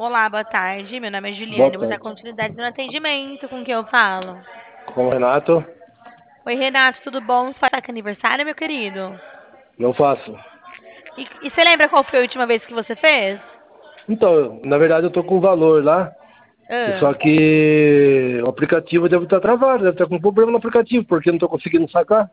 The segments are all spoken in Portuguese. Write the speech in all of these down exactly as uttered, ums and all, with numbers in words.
Olá, boa tarde. Meu nome é Boa Juliana. Eu vou dar tarde. continuidade no atendimento com quem eu falo. Com o Renato, Oi, Renato, tudo bom? Você está com aniversário, meu querido? não faço. E, e você lembra qual foi a última vez que você fez? Então, na verdade eu tô com valor lá, e Ah, só que o aplicativo deve estar travado, deve estar com problema no aplicativo, porque eu não tô conseguindo sacar.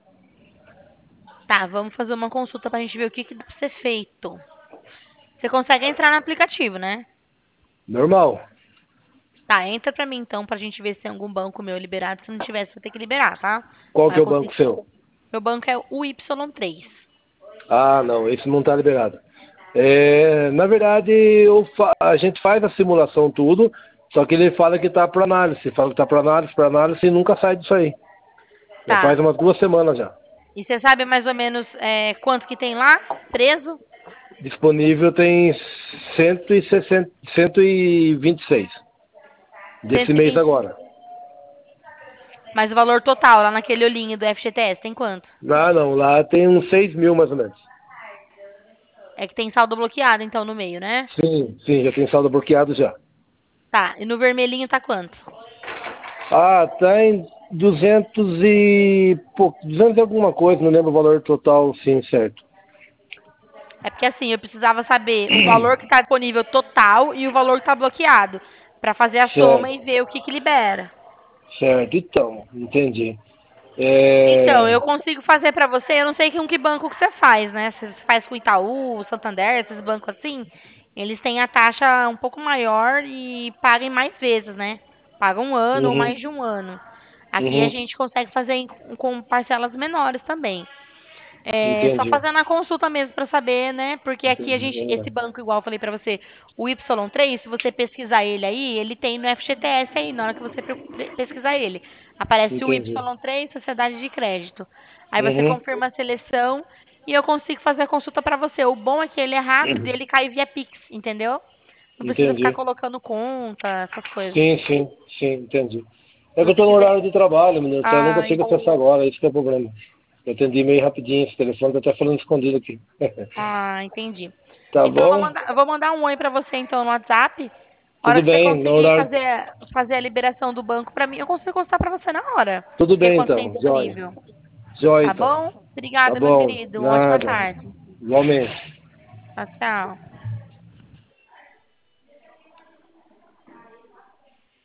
tá, vamos fazer uma consulta pra gente ver o que, que dá pra ser feito. Você consegue entrar no aplicativo, né? Normal. Tá, entra pra mim então pra gente ver se tem algum banco meu liberado. Se não tiver, você vai ter que liberar, tá? Qual Mas que é eu o banco consigo. seu? Meu banco é o Y três. Ah, não, esse não tá liberado. É, na verdade, eu fa- a gente faz a simulação tudo, só que ele fala que tá para análise, fala que tá para análise, para análise e nunca sai disso aí. Já faz Tá. umas duas semanas já. E você sabe mais ou menos é, quanto que tem lá preso? Disponível tem cento e sessenta, cento e vinte e seis desse mês cento e vinte. agora. Mas o valor total lá naquele olhinho do F G T S tem quanto? Ah, não, lá tem uns seis mil mais ou menos. É que tem saldo bloqueado então no meio, né? Sim, sim, já tem saldo bloqueado já. Tá, e no vermelhinho tá quanto? Ah, tá em duzentos e pouco, duzentos e alguma coisa, não lembro o valor total, sim, certo. É porque assim, eu precisava saber o valor que tá disponível total e o valor que tá bloqueado, pra fazer a soma Certo, e ver o que que libera. certo, então, entendi. Então, É... eu consigo fazer pra você, eu não sei com que banco que você faz, né? Você faz com Itaú, Santander, esses bancos assim, eles têm a taxa um pouco maior e pagam em mais vezes, né? Pagam um ano ou Uhum, mais de um ano. Aqui a uhum, gente consegue fazer em- com parcelas menores também. É, só entendi. fazendo a consulta mesmo para saber, né? Porque aqui a Entendi, gente, vamos esse lá. banco, igual eu falei para você, o Y três, se você pesquisar ele aí, ele tem no F G T S aí, na hora que você pre- pesquisar ele. Aparece o Entendi. Y três, Sociedade de Crédito. Aí você Uhum, confirma a seleção e eu consigo fazer a consulta para você. O bom é que ele é rápido e ele cai via Pix, entendeu? Não precisa ficar entendi. colocando conta, essas coisas. Sim, sim, sim, entendi. É Se que eu você tô no quiser. horário de trabalho, menino, então eu não Ah, consigo acessar agora, esse que é o problema. Eu atendi meio rapidinho esse telefone, tô até falando escondido aqui. Ah, entendi. Tá Então eu vou bom? mandar, eu vou mandar um oi pra você então no WhatsApp. A hora Tudo que você bem, no conseguir horário. fazer fazer a liberação do banco pra mim, eu consigo constar pra você na hora. Tudo Ver bem quanto tem então, joia. disponível. Joia Tá então. bom? Tá Obrigada, meu bom, querido. Uma ótima nada. tarde. Igualmente. Tchau, tchau.